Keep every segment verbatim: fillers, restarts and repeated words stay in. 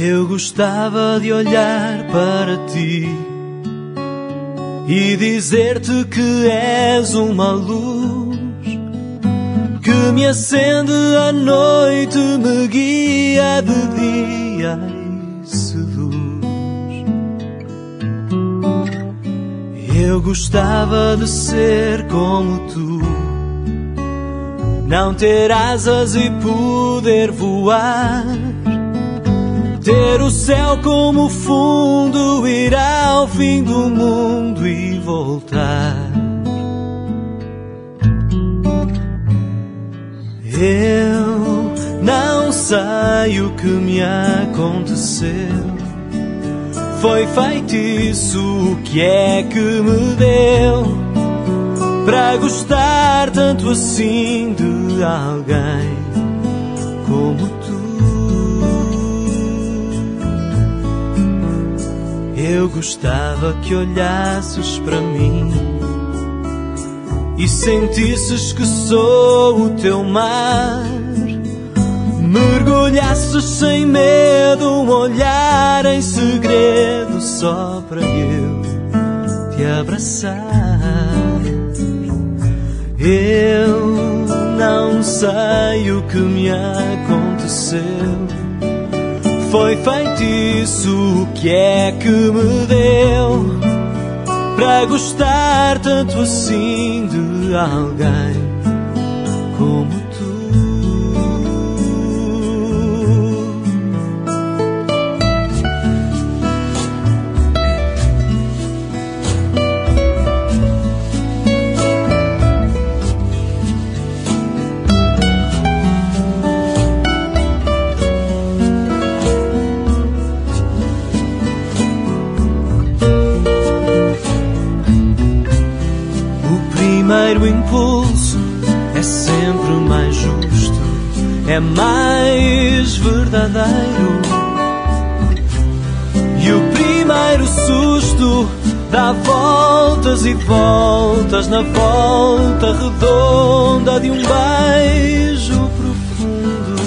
Eu gostava de olhar para ti e dizer-te que és uma luz que me acende à noite, me guia de dia e seduz. Eu gostava de ser como tu, não ter asas e poder voar, ter o céu como fundo, ir ao fim do mundo e voltar. Eu não sei o que me aconteceu, foi feitiço, o que é que me deu para gostar tanto assim de alguém como tu. Eu gostava que olhasses para mim e sentisses que sou o teu mar, mergulhasses sem medo, um olhar em segredo só para eu te abraçar. Eu não sei o que me aconteceu, foi feitiço, o que é que me deu para gostar tanto assim de alguém como tu. O primeiro impulso é sempre mais justo, é mais verdadeiro. E o primeiro susto dá voltas e voltas na volta redonda de um beijo profundo.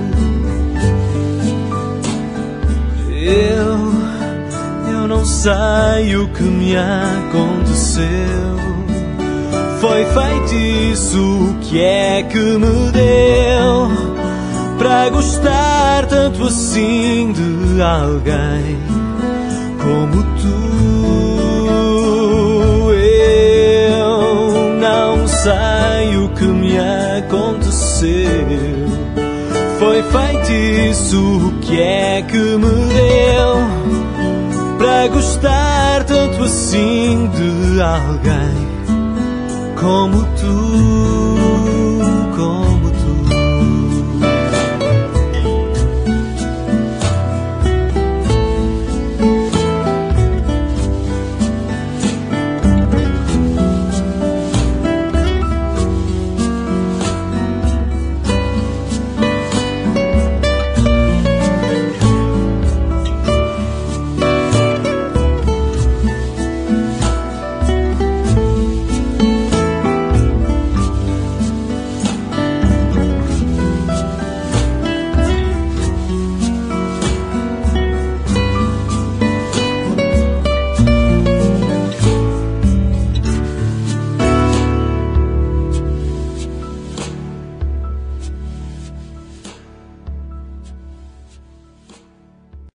Eu, eu não sei o que me aconteceu, foi feitiço, o que é que me deu para gostar tanto assim de alguém como tu. Eu não sei o que me aconteceu, foi feitiço, o que é que me deu para gostar tanto assim de alguém como tu.